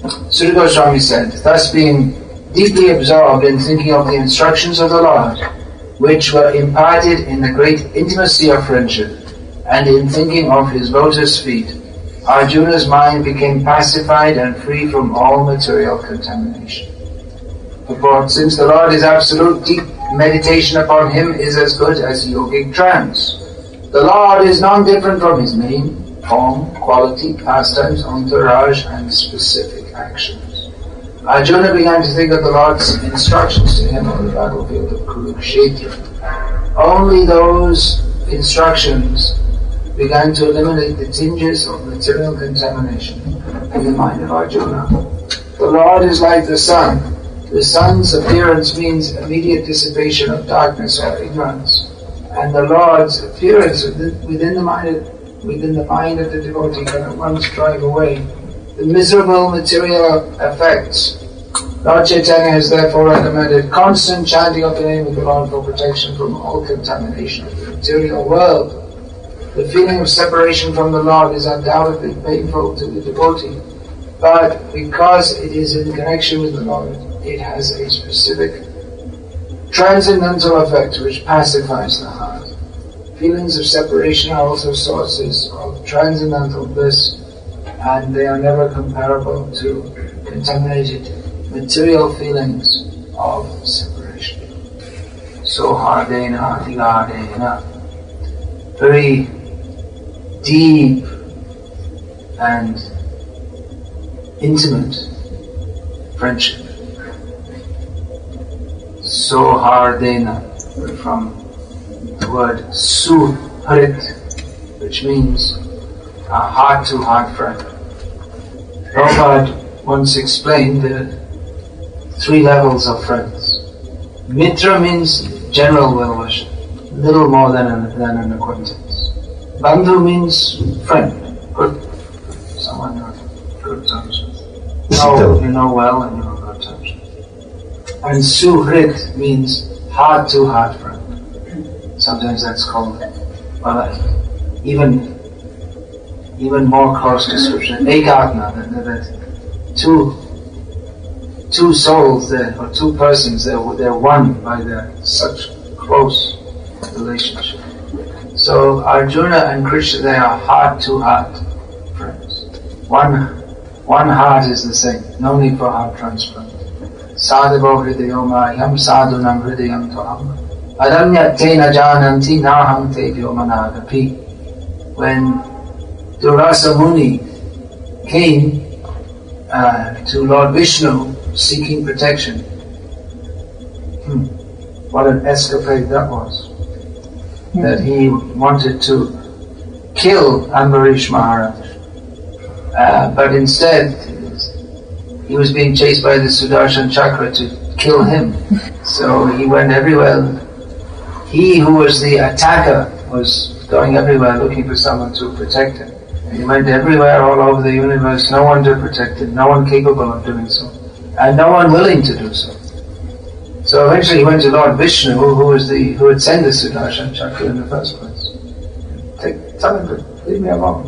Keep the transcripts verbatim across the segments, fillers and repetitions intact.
Sri Goswami said, thus being deeply absorbed in thinking of the instructions of the Lord, which were imparted in the great intimacy of friendship, and in thinking of his lotus feet, Arjuna's mind became pacified and free from all material contamination. Purport: since the Lord is absolute, deep meditation upon him is as good as yogic trance. The Lord is non-different from his name, form, quality, pastimes, entourage, and specific actions. Arjuna began to think of the Lord's instructions to him on the battlefield of Kurukshetra. Only those instructions began to eliminate the tinges of material contamination in the mind of Arjuna. The Lord is like the sun. The sun's appearance means immediate dissipation of darkness or ignorance, and the Lord's appearance within, within the mind of, within the mind of the devotee can at once drive away the miserable material effects. Lord Chaitanya has therefore recommended constant chanting of the name of the Lord for protection from all contamination of the material world. The feeling of separation from the Lord is undoubtedly painful to the devotee, but because it is in connection with the Lord, it has a specific transcendental effect which pacifies the heart. Feelings of separation are also sources of transcendental bliss, and they are never comparable to contaminated material feelings of separation. So hardena adigadena, very deep and intimate friendship. So hardena, from the word suhrit, which means a heart-to-heart friend. Prabhupada once explained the three levels of friends. Mitra means general well-wisher, little more than an, than an acquaintance. Bandhu means friend, good, someone you're good terms with. No, you know well and you're on good terms with. And suhrit means heart-to-heart friend. Sometimes that's called, well, even even more close description, egatna, that, that two two souls there, or two persons, they're, they're one by their such close relationship. So Arjuna and Krishna, they are heart-to-heart friends. One one heart is the same, no need for heart transplant. Sadhavo hridayoma yam sadhunam hridayam toham adanya tena jananti naham te vyomanagapi. When Durvasa Muni came uh, to Lord Vishnu seeking protection, hmm, what an escapade that was. Mm-hmm. That he wanted to kill Ambarish Maharaj, uh, but instead he was being chased by the Sudarshan Chakra to kill him. So he went everywhere. He who was the attacker was going everywhere looking for someone to protect him. And he went everywhere all over the universe, no one to protect him, no one capable of doing so, and no one willing to do so. So eventually he went to Lord Vishnu, who, who was the who had sent the Sudarshan Chakra in the first place. Take, tell him to leave me alone.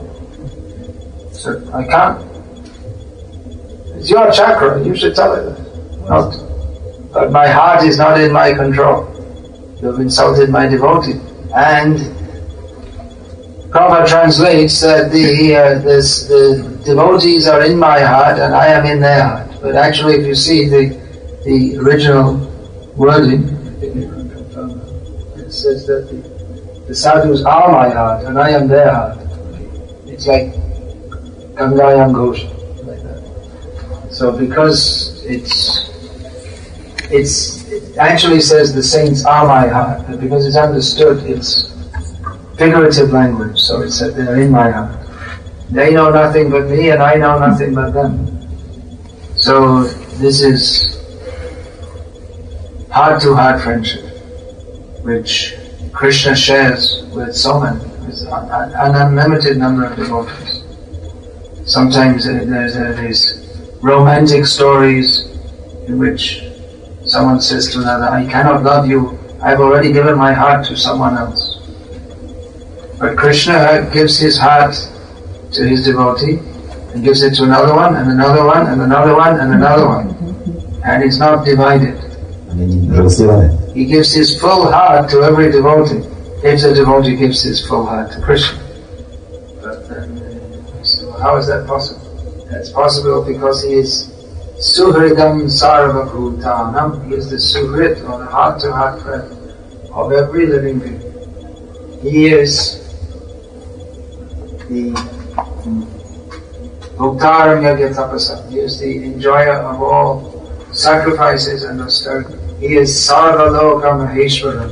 So I can't. It's your chakra, you should tell it. Not, but my heart is not in my control. You have insulted my devotee. And Prabhupada translates that the, uh, this, the devotees are in my heart and I am in their heart. But actually, if you see the the original wording, it says that the, the sadhus are my heart and I am their heart. It's like Gangayam Ghosh, like that. So because it's it's it actually says the saints are my heart, but because it's understood, it's figurative language, so it's that they're in my heart. They know nothing but me and I know nothing but them. So this is heart-to-heart friendship, which Krishna shares with so many, with an unlimited number of devotees. Sometimes there's, there's romantic stories in which someone says to another, I cannot love you, I've already given my heart to someone else. But Krishna gives his heart to his devotee, and gives it to another one, and another one, and another one, and another one. And it's not divided. He gives his full heart to every devotee, if the devotee gives his full heart to Krishna. But then, uh, so how is that possible? That's possible because he is Suhridam Sarva Bhutanam. He is the Suhrid, or the heart-to-heart friend of every living being. He is the Bhuktaram Yajna Tapasa. He is the enjoyer of all sacrifices and austerity. He is Sarva Loka Maheshwaram.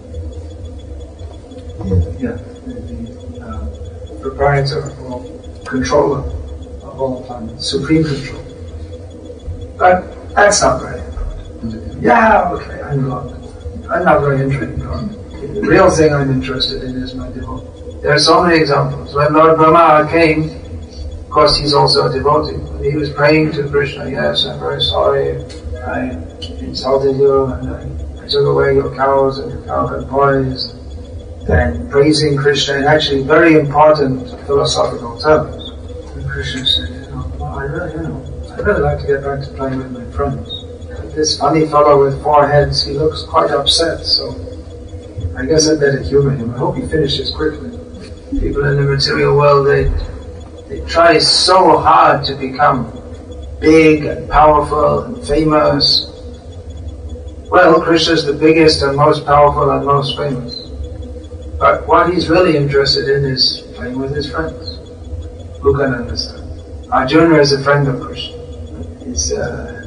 Yeah, the uh, proprietor of all, controller of all planets, supreme control. But that's not very important. Yeah, okay, I'm not. I'm not very interested in God. The real thing I'm interested in is my devotee. There are so many examples. When Lord Brahma came, of course he's also a devotee, but he was praying to Krishna, yes, I'm very sorry, I insulted you, and I, I took away your cows and your cow-cut boys, and praising Krishna in actually very important philosophical terms. And Krishna said, you know, well, I really, you know, I'd really like to get back to playing with my friends. But this funny fellow with four heads, he looks quite upset, so I guess I'd better humor him. I hope he finishes quickly. People in the material world, they, they try so hard to become big and powerful and famous. Well, Krishna's the biggest and most powerful and most famous. But what he's really interested in is playing with his friends. Who can understand? Arjuna is a friend of Krishna. He's a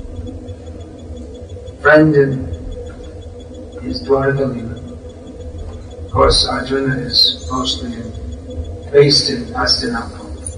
friend in his Dwaraka Leela. Of course, Arjuna is mostly in, based in Hastinapur.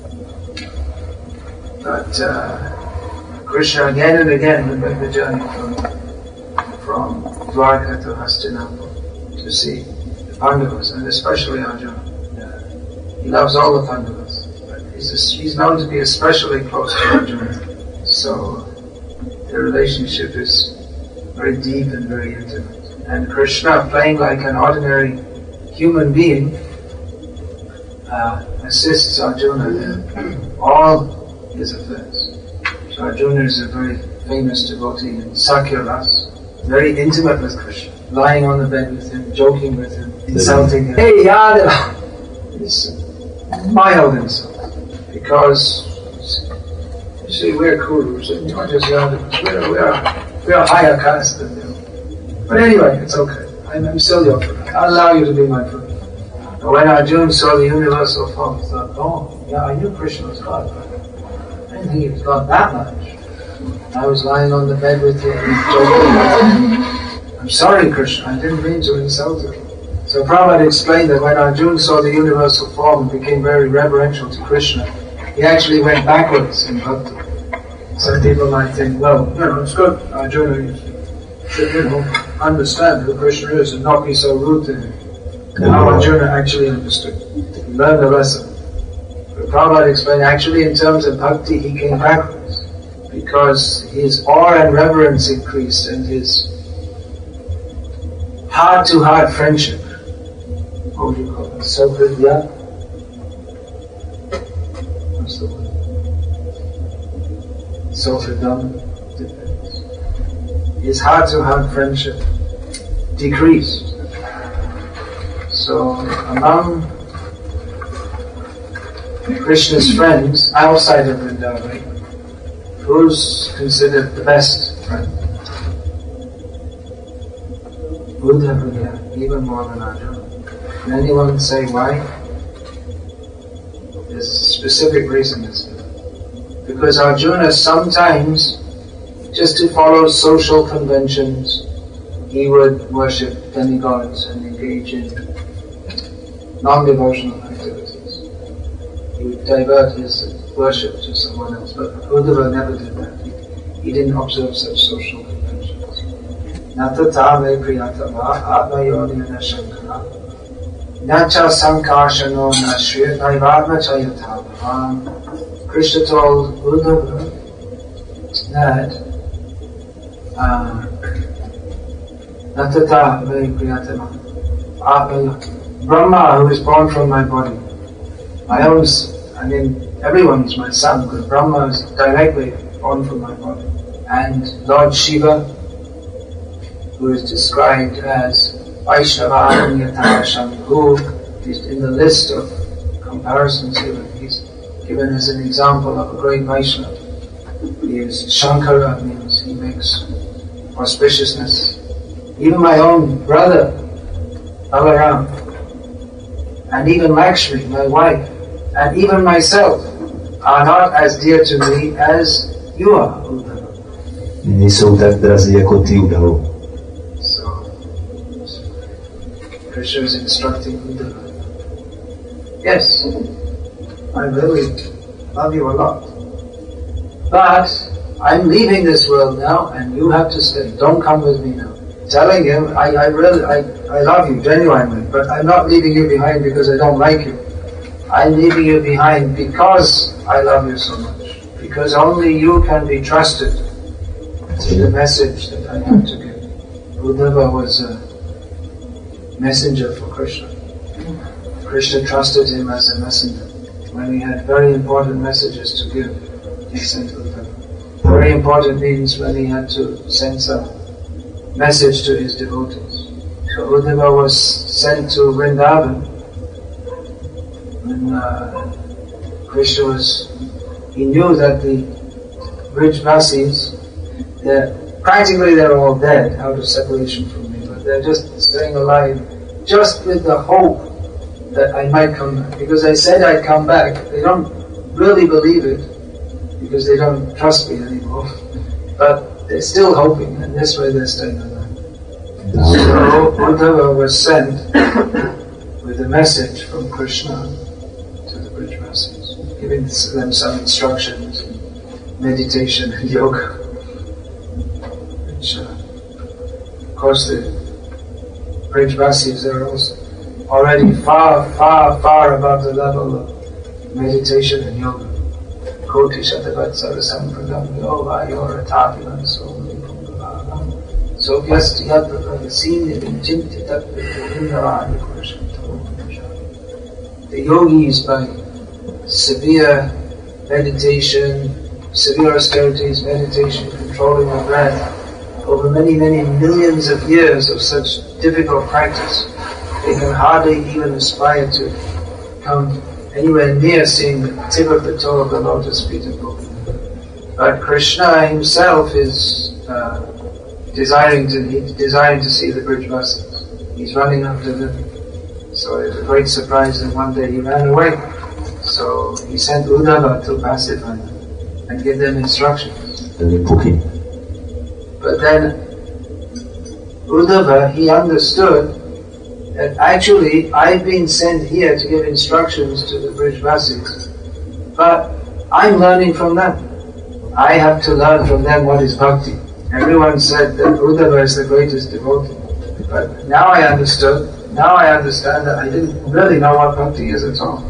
But uh, Krishna again and again would make the journey from, from Dwarka to Hastinapur to see the Pandavas, and especially Arjuna. Uh, he loves all the Pandavas, but he's, a, he's known to be especially close to Arjuna. So the relationship is very deep and very intimate. And Krishna, playing like an ordinary human being, uh, assists Arjuna in all his affairs. So Arjuna is a very famous devotee in Sakya Ras, very intimate with Krishna, lying on the bed with him, joking with him, insulting him. Hey Yadava! It's a mild insult, because you see, we're Kurus and you're just Yadavas. We're, we're, we're a higher caste than you. But anyway, it's okay. I'm, I'm still your friend. I'll allow you to be my friend. But when Arjuna saw the universal form, he thought, oh, yeah, I knew Krishna was God, but I didn't think he was God that much. I was lying on the bed with him, joking. I'm sorry, Krishna, I didn't mean to insult you. So Prabhupada explained that when Arjuna saw the universal form and became very reverential to Krishna, he actually went backwards in bhakti. Some people might think, well, you know, it's good, Arjuna should, you know, understand who Krishna is and not be so rude to him. Now Arjuna actually understood. He learned the lesson. But Prabhupada explained, actually in terms of bhakti, he came backwards, because his awe and reverence increased, and his heart-to-heart friendship, what would you call it? Saukridya? What's the word? Saukridam? His heart-to-heart friendship decreased. So among Krishna's friends outside of Vrindavan, who's considered the best friend? Uddhava, yeah, even more than Arjuna. Can anyone say why? There's a specific reason. Because Arjuna sometimes, just to follow social conventions, he would worship demigods and engage in non-devotional activities. He would divert his worship to someone else, but Uddhava never did that. He, he didn't observe such social conventions. Natata me priyatava atmayodhyana shankara nacha sankarshano nashriya naivatma chayatava. Krishna told Uddhava that Natata me priyatava atmayodhyana, Brahma, who is born from my body, I own I mean, everyone is my son, because Brahma is directly born from my body. And Lord Shiva, who is described as Vaishnavam Yatha Shambhu, is in the list of comparisons given. He's given as an example of a great Vaishnava. He is Shankara, means he makes auspiciousness. Even my own brother, Balaram, and even Lakshmi, my wife, and even myself are not as dear to me as you are, Uddhava. Nie są tak drazí jako ty, Uddhava. So, Krishna is instructing Uddhava. Yes, I really love you a lot. But I'm leaving this world now and you have to stay. Don't come with me now. Telling him, I, I really, I, I love you genuinely, but I'm not leaving you behind because I don't like you. I'm leaving you behind because I love you so much. Because only you can be trusted with the message that I have to give. Uddhava was a messenger for Krishna. Krishna trusted him as a messenger. When he had very important messages to give, he sent Uddhava. Very important means when he had to send some message to his devotees. So Uddhava was sent to Vrindavan when uh, Krishna was, he knew that the Brijvasis, they're, practically they're all dead out of separation from me, but they're just staying alive just with the hope that I might come back. Because I said I'd come back, they don't really believe it because they don't trust me anymore. But they're still hoping, and this way they're staying alive. So Uddhava was sent with a message from Krishna to the Brijvasis, giving them some instructions, meditation and yoga. Which, uh, of course, the Brijvasis are also already far, far, far above the level of meditation and yoga. Koti Shatavat Sampradam Yoga Yora Tapilan Soli Pundavaram So Vyasti Yadvaka Sini Vinchinti Tattva Indravani Kurashanto. The yogis, by severe meditation, severe austerities, meditation, controlling the breath, over many, many millions of years of such difficult practice, they can hardly even aspire to come anywhere near seeing the tip of the toe of the lotus feet of Govinda. But Krishna himself is uh, desiring to he's desiring to see the Brijvasis. He's running after them. So it was a great surprise that one day he ran away. So he sent Uddhava to pacify them and give them instructions. But then Uddhava, he understood that actually I've been sent here to give instructions to the Brijvasis, but I'm learning from them. I have to learn from them what is bhakti. Everyone said that Uddhava is the greatest devotee, but now I understood, now I understand that I didn't really know what bhakti is at all.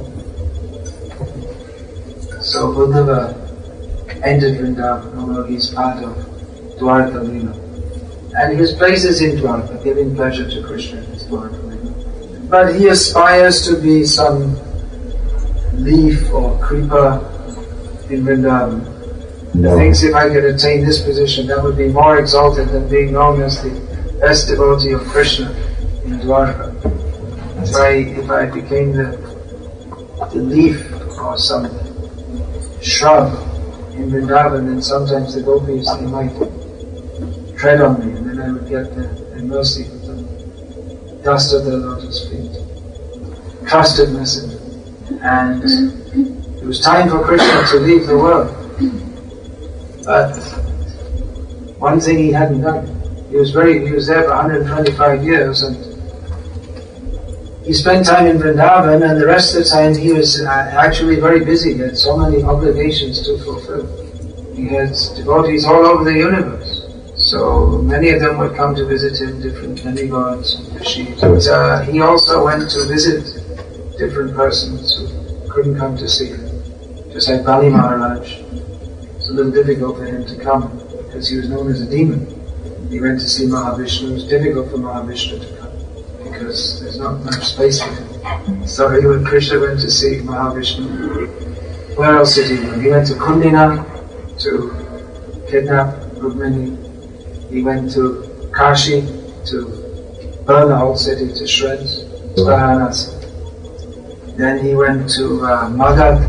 So Uddhava entered Vrindavan, although he's part of Dwarka Leela. And his place is in Dwarka, giving pleasure to Krishna in his Dwarka Leela. But he aspires to be some leaf or creeper in Vrindavan. No. He thinks if I could attain this position, that would be more exalted than being known as the best devotee of Krishna in Dwarka. If I, if I became the, the leaf or some shrub in Vrindavan, then sometimes the gopis, they might tread on me, and then I would get the, the mercy of the dust of the lotus feet. Trusted messenger. And it was time for Krishna to leave the world. But one thing he hadn't done. He was very he was there for one hundred twenty-five years, and he spent time in Vrindavan, and the rest of the time he was uh, actually very busy. He had so many obligations to fulfill. He had devotees all over the universe. So many of them would come to visit him, different demigods and rishis. But uh, he also went to visit different persons who couldn't come to see him. Just like Bali Maharaj. It's a little difficult for him to come because he was known as a demon. He went to see Mahavishnu. It was difficult for Mahavishnu to come because there's not much space for him. So when Krishna went to see Mahavishnu, where else did he go? He went to Kundina to kidnap Rukmini. He went to Kashi to burn the whole city to shreds, Varanasi. Then he went to uh, Magad,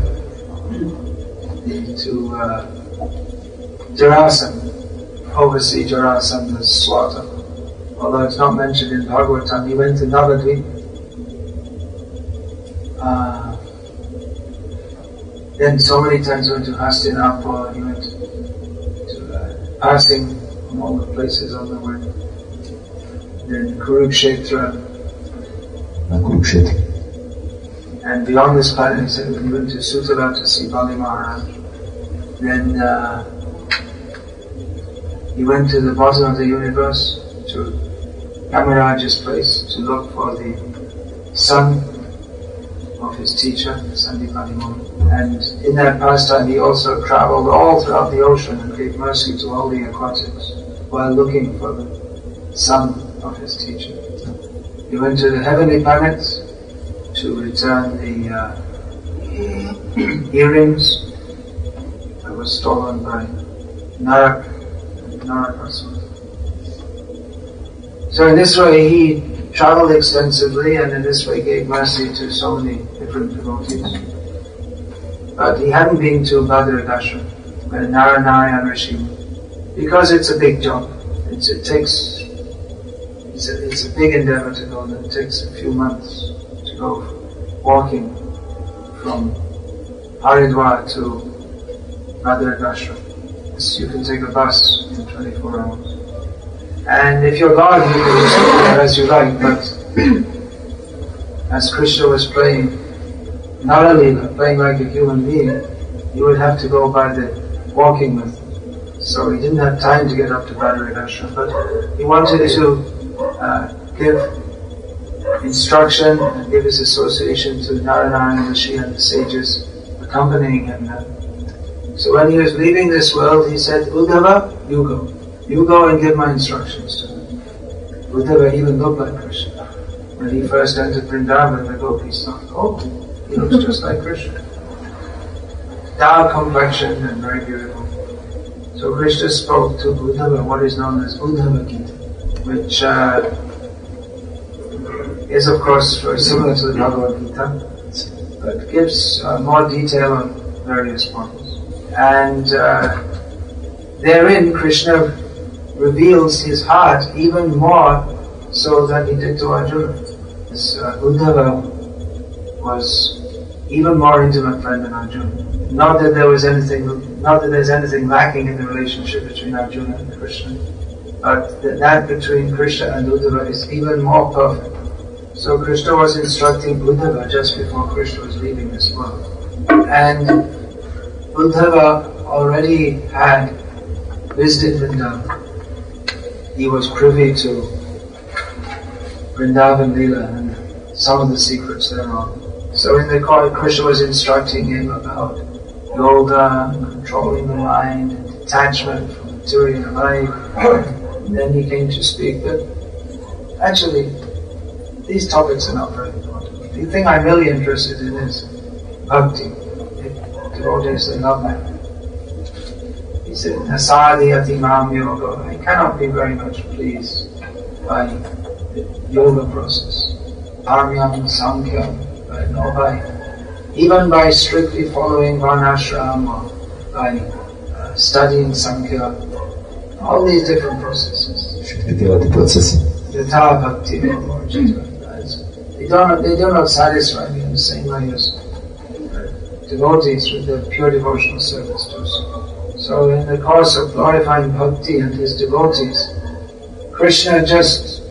to uh, Jarasandha, oversee Jarasandha's slaughter. Although it's not mentioned in Bhagavatam, he went to Navadvip. Uh, then so many times he went to Hastinapur, he went to uh, passing from all the places on the way. Then Kurukshetra. Kurukshetra. And beyond this planet, he said he went to Sutala to see Bali Maharaj. Then uh, he went to the bottom of the universe, to Yamaraj's place, to look for the son of his teacher, Sandipani Muni. And in that pastime he also travelled all throughout the ocean and gave mercy to all the aquatics while looking for the son of his teacher. He went to the heavenly planets to return the uh, earrings that were stolen by Narak, Narakasura. So in this way he travelled extensively, and in this way gave mercy to so many different devotees. But he hadn't been to Bhadragashram, where Narayana Rishi, because it's a big jump. It's, it takes, it's a, it's a big endeavour to go, and it takes a few months to go walking from Haridwar to Bhadragashram. You can take a bus in twenty-four hours. And if you're God, you can just go there as you like, but as Krishna was playing Naralila, playing like a human being, you would have to go by the walking method. So he didn't have time to get up to Bhadragashram, but he wanted to uh, give instruction and give his association to Narayana Rishi and the sages accompanying him there. So when he was leaving this world, he said, Uddhava, you go. You go and give my instructions to him. Uddhava even looked like Krishna. When he first entered Vrindavan, the gopis thought, oh, he looks just like Krishna. Dark complexion and very beautiful. So Krishna spoke to Uddhava what is known as Uddhava Gita, which uh, is of course very similar to the Bhagavad Gita, but gives uh, more detail on various points. And uh, therein Krishna reveals his heart even more so than he did to Arjuna. This, uh, Uddhava was even more intimate friend than Arjuna. Not that there was anything, not that there's anything lacking in the relationship between Arjuna and Krishna, but that, that between Krishna and Uddhava is even more perfect. So Krishna was instructing Uddhava just before Krishna was leaving this world. And Uddhava already had visited Vrindavan. He was privy to Vrindavan Leela and some of the secrets thereof. So in the court, Krishna was instructing him about yoga, controlling the mind, and detachment from material life. And then he came to speak that actually these topics are not very important. The thing I'm really interested in is bhakti. Devotees, they love me. He said, Nasadi ati mam yoga. I cannot be very much pleased by the yoga process. Dharmyam, Sankhya, by, no, by, even by strictly following Varnashram or by uh, studying Sankhya, all these different processes. Yatha bhakti, they don't, they do not satisfy me in the same way as devotees with their pure devotional service do so. So in the course of glorifying Bhakti and his devotees, Krishna just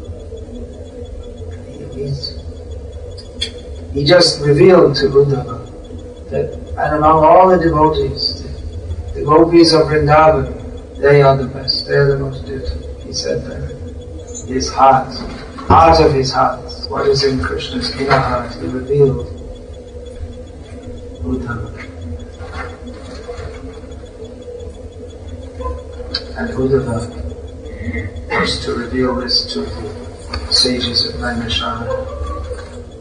he, he just revealed to Uddhava that and among all the devotees, the, the gopis of Vrindavan, they are the best, they are the most beautiful. He said that his heart, heart of his heart, what is in Krishna's inner heart, he revealed Uddhava. And Uddhava was to reveal this to the sages of Naimisharana.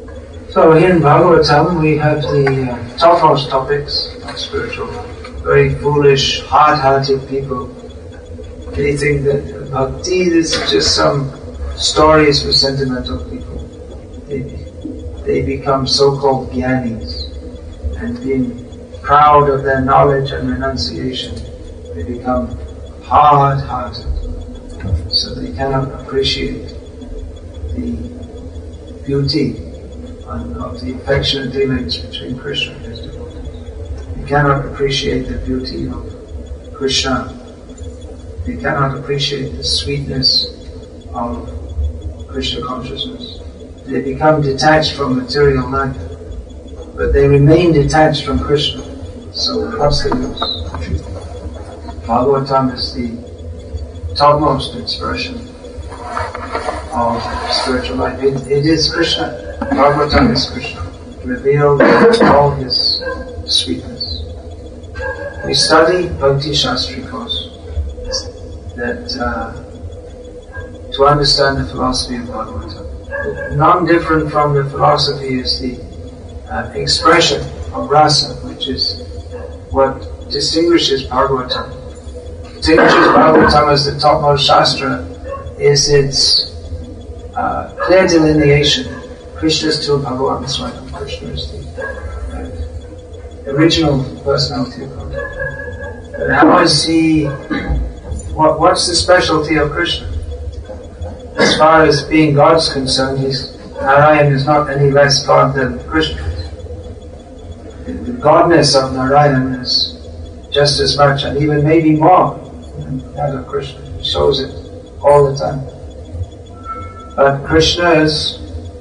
So here in Bhagavatam we have the uh, topmost topics of spiritual life. Very foolish, hard-hearted people. They think that bhakti is just some stories for sentimental people. They, they become so-called jnanis, and being proud of their knowledge and renunciation, they become hard-hearted. So they cannot appreciate the beauty of the affectionate dealings between Krishna and his devotees. They cannot appreciate the beauty of Krishna. They cannot appreciate the sweetness of Krishna consciousness. They become detached from material life, but they remain detached from Krishna. So what's the use? Bhagavatam is the topmost expression of spiritual life. It, it is Krishna. Bhagavatam is Krishna, revealed in all his sweetness. We study Bhakti Shastri course that uh, to understand the philosophy of Bhagavatam. Non-different from the philosophy is the uh, expression of rasa, which is what distinguishes Bhagavatam. Distinguishes Bhagavatam as the topmost shastra is its uh, clear delineation. Krishna is still Bhagavan Swayam. Krishna is the uh, original personality of God. But how is he? What, what's the specialty of Krishna? As far as being God's concerned, he's, Narayan is not any less God than Krishna. The, the godness of Narayan is just as much, and even maybe more than that of Krishna. He shows it all the time. But Krishna's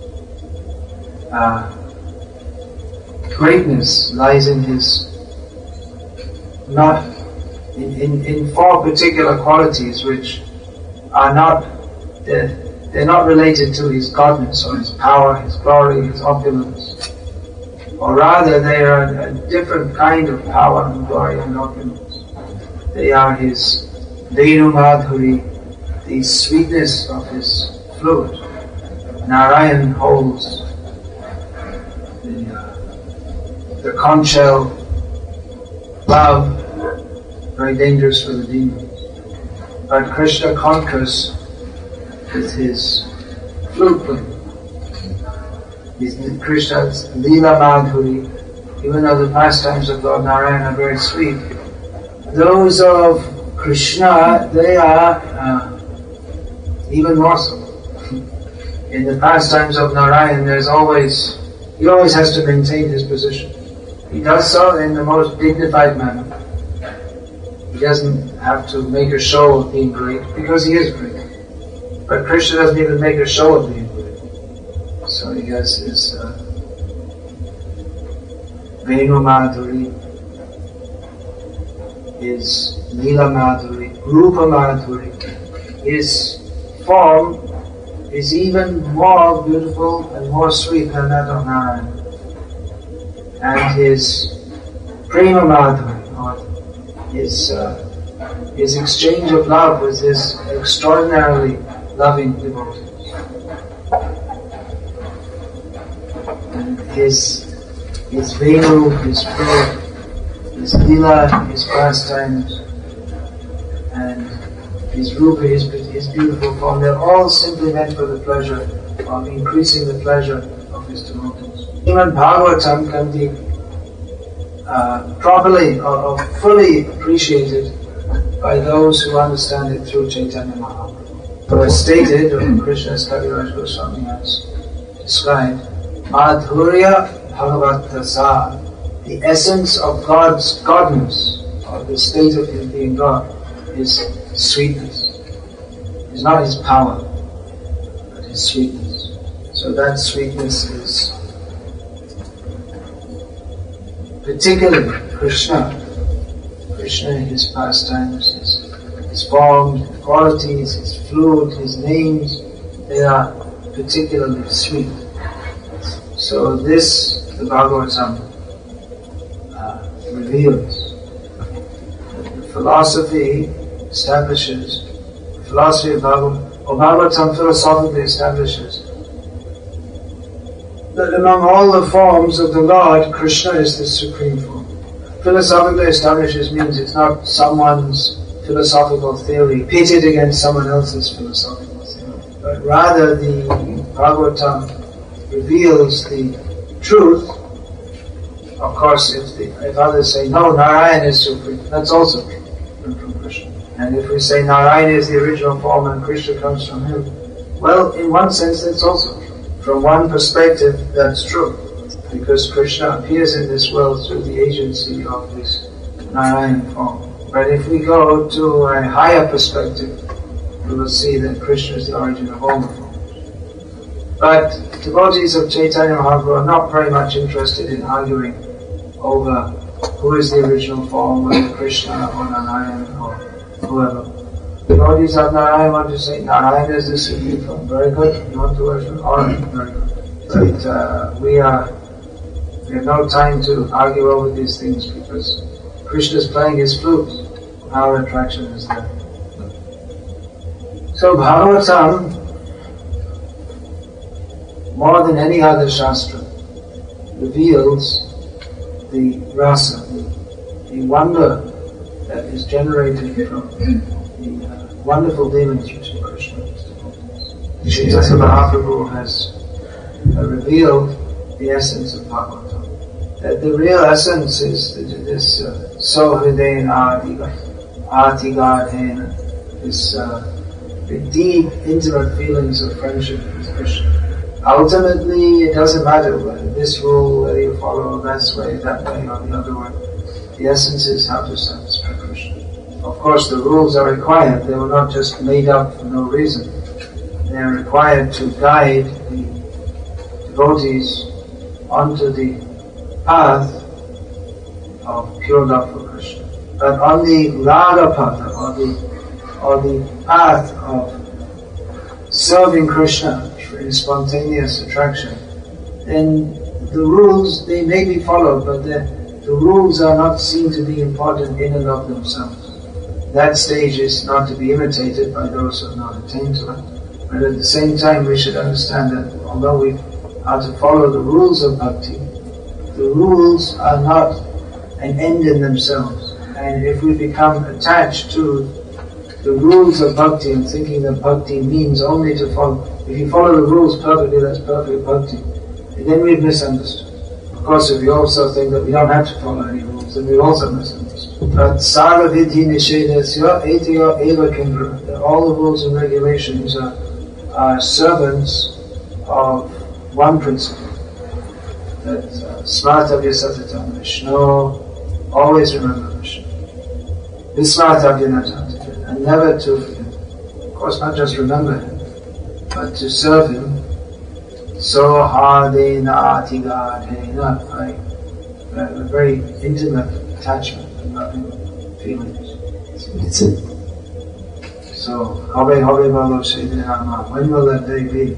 uh, greatness lies in his not in, in, in four particular qualities which are not they're, they're not related to his godness or his power, his glory, his opulence, or rather they are a, a different kind of power and glory and opulence. They are his Venu Madhuri, the sweetness of his flute. Narayan holds the, uh, the conch shell, love, very dangerous for the demons. But Krishna conquers with his flute playing. His Krishna's Leela Madhuri, even though the pastimes of Lord Narayan are very sweet, those of Krishna, they are uh, even more so. In the pastimes of Narayan, there's always, he always has to maintain his position. He does so in the most dignified manner. He doesn't have to make a show of being great, because he is great. But Krishna doesn't even make a show of being great. So he has his uh, Venu Madhuri, his Leela Madhuri, Rupa Madhuri. His form is even more beautiful and more sweet than that of Narayan. And his Prema Madhuri, or his, uh, his exchange of love with his extraordinarily loving devotees. And his, his Venu, his flute, his Leela, his pastimes, and his Rupa, his, his beautiful form, they're all simply meant for the pleasure of increasing the pleasure of his devotees. Even Bhagavatam can be uh, properly or, or fully appreciated by those who understand it through Chaitanya Mahaprabhu. So as stated, or Krishna's Kaviraj Goswami has described, Madhurya Bhagavatasa, the essence of God's godness, or the state of his being God, is sweetness. It's not his power, but his sweetness. So that sweetness is particularly Krishna. Krishna, his pastimes, his, his forms, his qualities, his flute, his names, they are particularly sweet. So this, the Bhagavatam uh, reveals. The philosophy establishes, the philosophy of Bhagavatam, or Bhagavatam philosophically establishes that among all the forms of the Lord, Krishna is the supreme form. Philosophically established means it's not someone's philosophical theory pitted against someone else's philosophical theory, but rather the Bhagavatam reveals the truth. Of course, if, the, if others say, no, Narayan is supreme, that's also true from Krishna. And if we say Narayan is the original form and Krishna comes from him, well, in one sense that's also true. From one perspective, that's true. Because Krishna appears in this world through the agency of this Narayan form. But if we go to a higher perspective, we will see that Krishna is the origin of all the forms. But devotees of Chaitanya Mahaprabhu are not very much interested in arguing over who is the original form, whether Krishna or Narayan or whoever. Devotees of Narayan want to say Narayan is the supreme form. Very good. You want to worship? Alright, very good. But uh, we are we have no time to argue over these things because Krishna is playing his flute. Our attraction is there. So Bhagavatam, more than any other Shastra, reveals the rasa, the, the wonder that is generated from the uh, wonderful dealings between Krishna and his devotees. Chaitanya Mahaprabhu has uh, revealed the essence of Bhagavatam. That the real essence is this Sohridain Atigadhena, this uh, the deep, intimate feelings of friendship with Krishna. Ultimately, it doesn't matter whether this rule, whether you follow this way, that way, or the other way. The essence is how to satisfy Krishna. Of course, the rules are required. They were not just made up for no reason. They are required to guide the devotees onto the path of pure love for Krishna. But on the raga path, or the, or the path of serving Krishna in spontaneous attraction, then the rules, they may be followed, but the, the rules are not seen to be important in and of themselves. That stage is not to be imitated by those who have not attained to it. But at the same time, we should understand that although we are to follow the rules of bhakti, the rules are not an end in themselves. And if we become attached to the rules of bhakti and thinking that bhakti means only to follow, if you follow the rules perfectly, that's perfect bhakti, and then we've misunderstood. Of course, if you also think that we don't have to follow any rules, then we've also misunderstood. But Sarva Vidhi Nishedasya Etiya Eva Kendra, that all the rules and regulations are, are servants of one principle. That Smartavya Satatam Vishnu, always remember Vishnu. Vismartavya Natati, and never to forget. Of course, not just remember him, but to serve him. So hardena atigadhena, a very intimate attachment and loving feelings. That's it. So, Habe Habe Balo Shede Rama, when will that day be?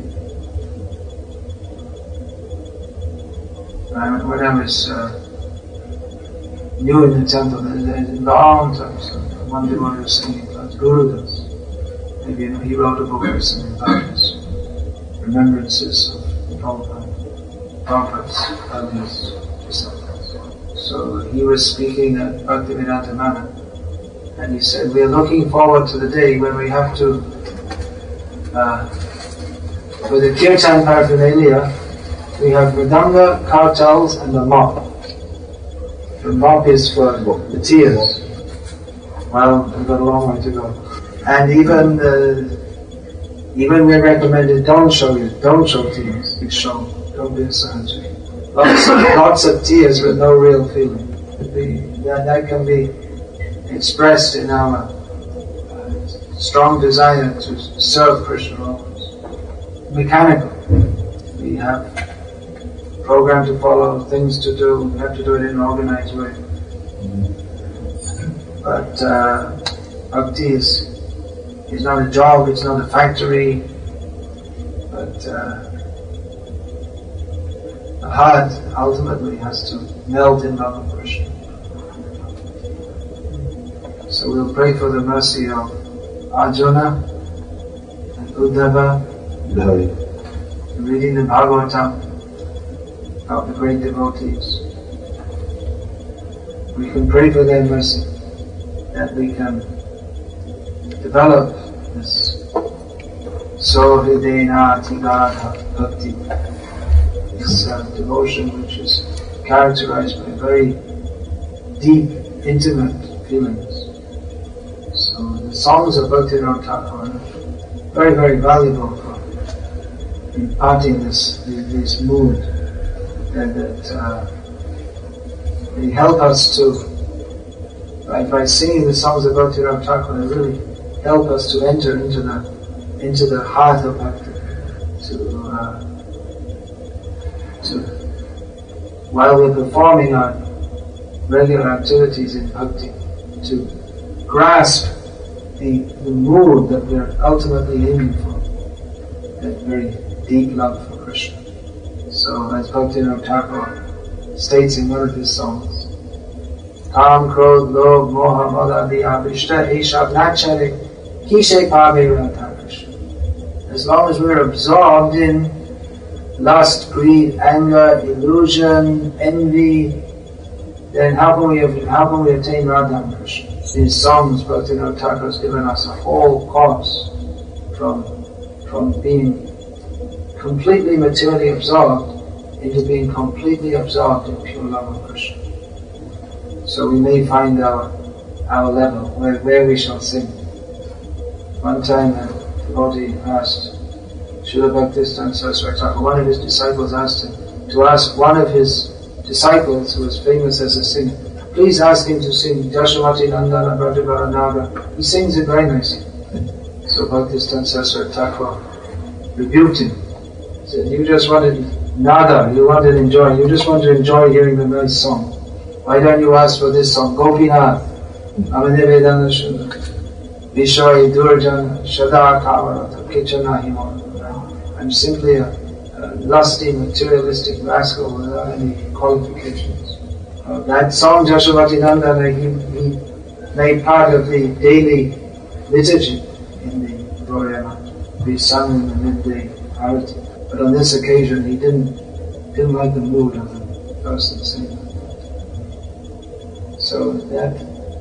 When I was uh, new in the temple, a long time, so one day one was singing about Guru Das. Maybe you know, he wrote a book recently about his remembrances of Prabhupada, Prabhupada's earliest disciples. So he was speaking at Bhaktivedanta Manor, and he said, we are looking forward to the day when we have to, uh, for the kirtan paraphernalia, we have Mridanga, kartals, and the mop. The mop is for the tears. Well, we've got a long way to go. And even uh, even we recommended don't show you, don't show tears. You show, don't be a sanjay. Lots of, lots of tears with no real feeling. Be, that, that can be expressed in our uh, strong desire to serve Krishna always. Mechanical. We have program to follow, things to do, we have to do it in an organized way. But uh, bhakti is, is not a job, it's not a factory, but uh, the heart ultimately has to melt in love of Krishna. So we'll pray for the mercy of Arjuna and Uddhava, reading the Bhagavatam, of the great devotees. We can pray for their mercy, that we can develop this Sohridena Tigadha Bhakti, this uh, devotion which is characterized by very deep, intimate feelings. So the songs of Bhaktivinoda Thakur are very, very valuable for imparting this, this mood, and that uh, they help us to, by, by singing the songs of Bhaktivinoda Thakur, they really help us to enter into the into the heart of Bhakti, to, uh, to while we're performing our regular activities in Bhakti, to grasp the, the mood that we're ultimately aiming for, that very deep love for Krishna. So as Bhaktivinoda Thakur states in one of his songs, Kam, Krodh, Lobh, Moha, Mada, Abhishta, Eshav, Nachare, Kishe Pave Radha Krishna. As long as we're absorbed in lust, greed, anger, illusion, envy, then how can we have, how can we attain Radha and Krishna? These songs, Bhaktivinoda Thakur has given us a whole course from from being completely materially absorbed into being completely absorbed in pure love of Krishna. So we may find our our level where, where we shall sing. One time a devotee asked Srila Bhaktisiddhanta Saraswati Thakur, one of his disciples asked him to ask one of his disciples who was famous as a singer, please ask him to sing Jashavati Nandana Bhadravara Naga. He sings it very nicely. So Bhaktisiddhanta Saraswati Thakur rebuked him. He said, you just wanted nada, you wanted to enjoy, you just want to enjoy hearing the nice song. Why don't you ask for this song? Gopinath, Amane Shunda, Vishwai Durjan, Shada Kavarata, Kichana Himon. I'm simply a, a lusty, materialistic rascal without any qualifications. Uh, that song, Jashavati Nandana, he, he made part of the daily liturgy in the Gauriya, be sung in the midday arati. But on this occasion, he didn't didn't like the mood of the person singing. So that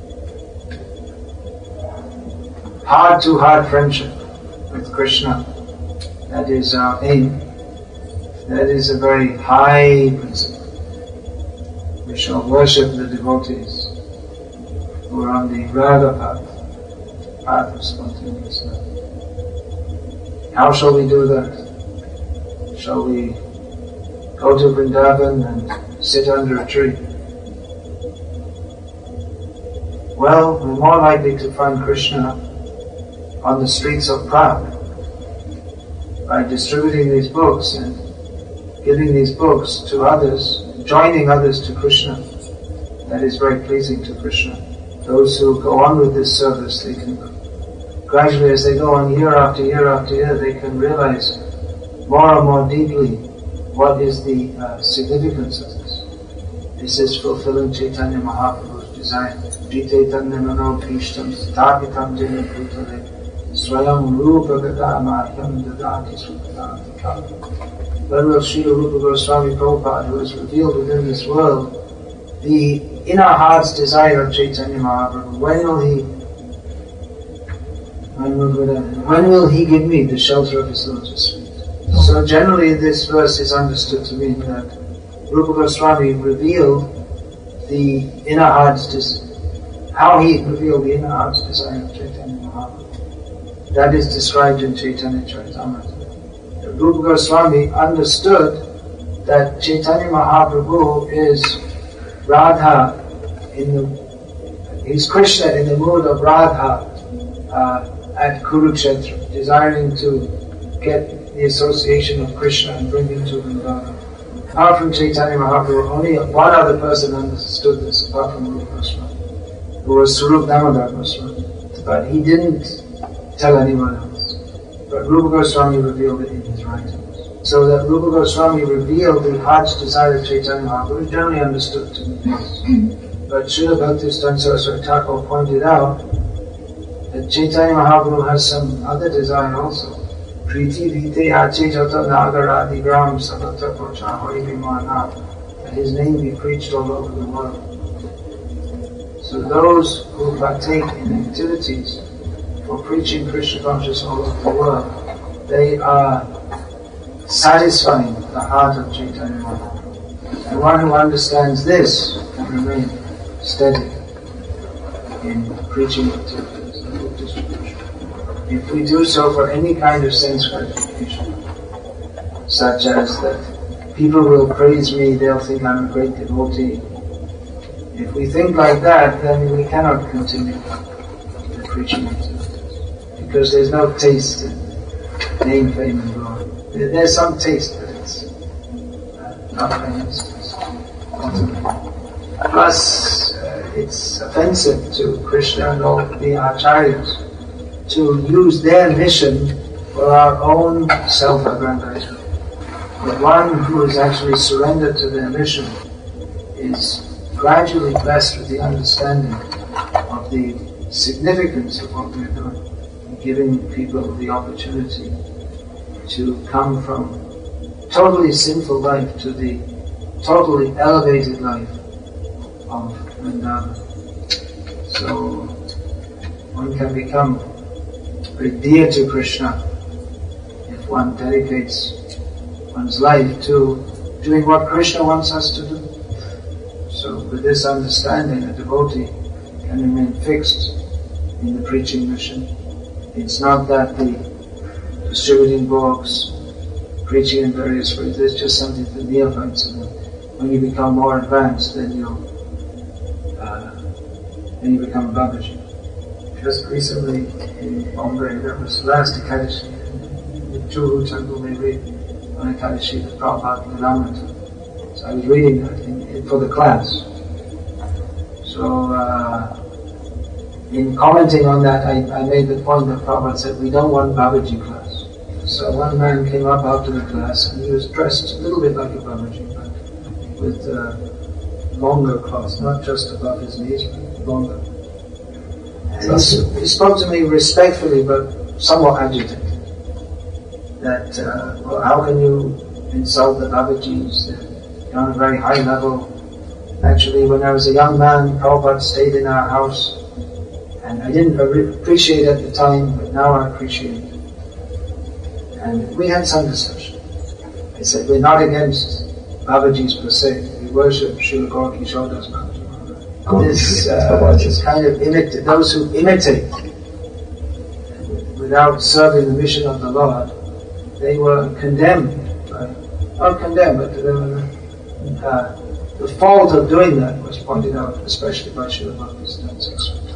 heart-to-heart friendship with Krishna, that is our aim. That is a very high principle. We shall worship the devotees who are on the Radha path, path of spontaneous love. How shall we do that? Shall we go to Vrindavan and sit under a tree? Well, we're more likely to find Krishna on the streets of Prague by distributing these books and giving these books to others, joining others to Krishna. That is very pleasing to Krishna. Those who go on with this service, they can gradually, as they go on year after year after year, they can realize more and more deeply what is the uh, significance of this. This is fulfilling Chaitanya Mahaprabhu's design. Chaitanya Mano Bhishtam Sthapitam Jena Bhutale Swayam Rupa Gata Mahyam Dadati Sukadati Kala. When Srila Rupa Goswami Prabhupada, who is revealed within this world, the inner heart's desire of Chaitanya Mahaprabhu, when will he when will, when will he give me the shelter of his lotus feet? So generally this verse is understood to mean that Rupa Goswami revealed the inner heart's desire, how he revealed the inner heart's desire of Chaitanya Mahaprabhu. That is described in Chaitanya Charitamrita. Rupa Goswami understood that Chaitanya Mahaprabhu is Radha in the, he's Krishna in the mood of Radha uh, at Kurukshetra, desiring to get the association of Krishna and bring him to Vrindavan. Apart from Chaitanya Mahaprabhu, only one other person understood this apart from Rupa Goswami, who was Swarup Damodar Goswami. But he didn't tell anyone else. But Rupa Goswami revealed it in his writings. So that Rupa Goswami revealed the heart's desire of Chaitanya Mahaprabhu is generally understood to be this. But Srila Bhaktisiddhanta Saraswati Thakur pointed out that Chaitanya Mahaprabhu has some other desire also. Priti Vite Ache Jota Nagaradi Gram Sabata Kocha Hori Vimana, that his name be preached all over the world. So those who partake in activities for preaching Krishna consciousness all over the world, they are satisfying the heart of Chaitanya Mahaprabhu. And one who understands this can remain steady in preaching activities and book distribution. If we do so for any kind of sense gratification, such as that people will praise me, they'll think I'm a great devotee. If we think like that, then we cannot continue the preaching activities, because there's no taste in name, fame and glory. There's some taste, but it's uh, not famous. Plus, uh, it's offensive to Krishna and all the acharyas to use their mission for our own self-aggrandizement. The one who is actually surrendered to their mission is gradually blessed with the understanding of the significance of what we're doing, giving people the opportunity to come from totally sinful life to the totally elevated life of Vrindavan. So one can become very dear to Krishna if one dedicates one's life to doing what Krishna wants us to do. So with this understanding, a devotee can remain fixed in the preaching mission. It's not that the distributing books, preaching in various ways, it's just something for neophytes. And when you become more advanced, then you uh, then you become a Babaji. Just recently in Bombay, there was last Ekadashi, in Juhu Temple, they read on Ekadashi, the Prabhupada Lilamrita. So I was reading that in, in, for the class. So uh, in commenting on that, I, I made the point that Prabhupada said, we don't want Babaji class. So one man came up after the class and he was dressed a little bit like a Babaji, but with uh, longer cloths, not just above his knees, but longer. And he, he spoke to me respectfully, but somewhat agitated. That, uh, well, how can you insult the Babajis? They're on a very high level. Actually, when I was a young man, Prabhupada stayed in our house, and I didn't appreciate it at the time, but now I appreciate it. And we had some discussion. I said, we're not against Babajis per se. We worship Srila Gaura Kishore Das Babaji. This, uh, this kind of imitate, those who imitate without serving the mission of the Lord, they were condemned. Right? Not condemned, but they were, uh, the fault of doing that was pointed out, especially by Srila Bhaktisiddhanta Saraswati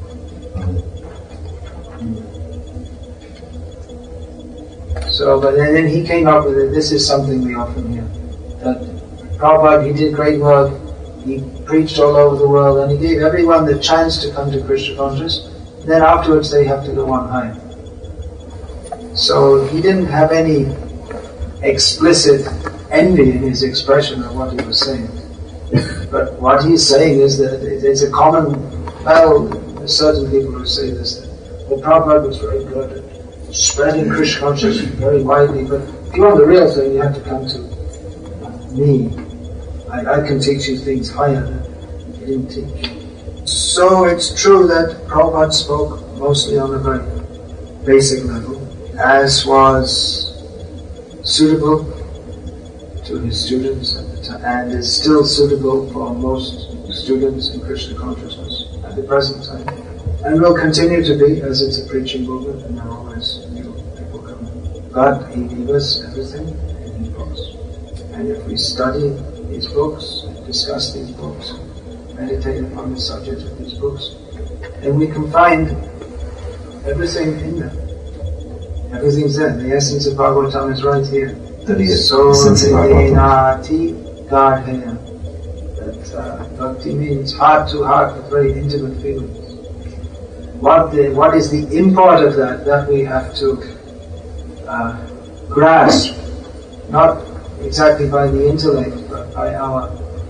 Thakur. So, but then he came up with it. This is something we often hear. That Prabhupada, he did great work. He preached all over the world, and he gave everyone the chance to come to Krishna consciousness. Then afterwards, they have to go on higher. So he didn't have any explicit envy in his expression of what he was saying. But what he's saying is that it's a common, well, there's certain people who say this, that the Prabhupada was very good at spreading Krishna consciousness very widely, but if you want the real thing, you have to come to me. I, I can teach you things higher than he didn't teach. So it's true that Prabhupada spoke mostly on a very basic level, as was suitable to his students at the time, and is still suitable for most students in Krishna consciousness at the present time, and will continue to be, as it's a preaching movement, and there are always new people coming. But he gave us everything in his books, and if we study these books, discuss these books, meditate upon the subject of these books, then we can find everything in them. Everything's there. The essence of Bhagavatam is right here. So Vinati Gadheya. That uh, bhakti means heart to heart with very intimate feelings. What the, what is the import of that? That we have to uh, grasp, not exactly by the intellect, but by our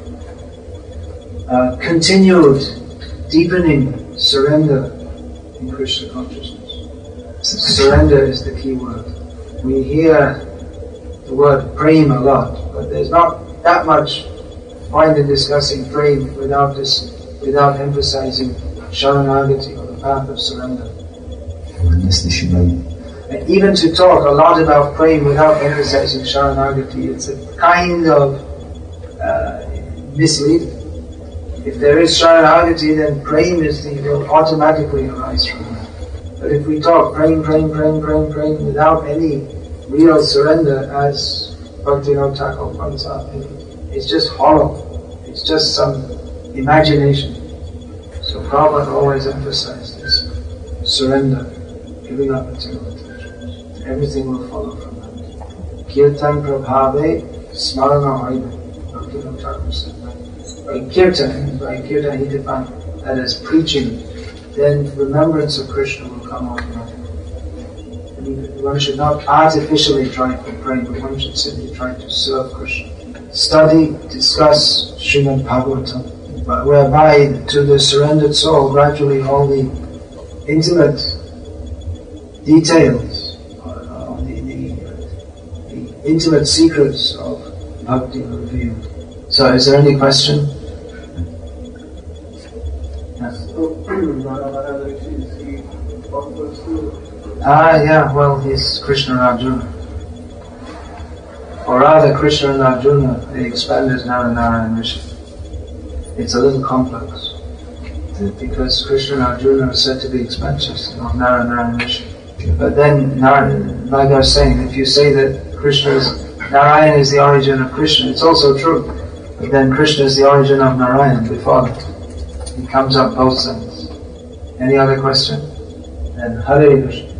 uh, continued deepening surrender in Krishna consciousness. Surrender is the key word. we hear the word prema a lot, but there's not that much point in discussing prema without this, without emphasizing sharanagati, or the path of surrender. And even to talk a lot about prema without emphasizing sharanagati, it's a kind of uh, misleading. If there is sharanagati, then prema is the, will automatically arise from that. But if we talk prema, prema, prema, prema, prema without any real surrender, as Bhaktivinoda Thakur points out, it's just hollow. It's just some imagination. So Prabhupada always emphasized this surrender, giving up material attachments. Everything will follow from that. Kirtan prabhave smarana haiva. Bhaktivinoda Thakur said that. By kirtan, by kirtan he defined that as preaching, then remembrance of Krishna will come automatically. One should not artificially try to pray, but one should simply try to serve Krishna. Study, discuss Srimad Bhagavatam, whereby to the surrendered soul gradually all the intimate details, or the, the, the intimate secrets of bhakti are revealed. So is there any question? Yes. Ah, yeah, well, he's Krishna and Arjuna. Or rather, Krishna and Arjuna, they expanded Narayana Rishi. It's a little complex. Because Krishna and Arjuna are said to be expansions of Narayana Rishi. But then, like I was saying, if you say that Krishna is, Narayana is the origin of Krishna, it's also true. But then Krishna is the origin of Narayana before that. He comes up both sides. Any other question? Then Hare Krishna.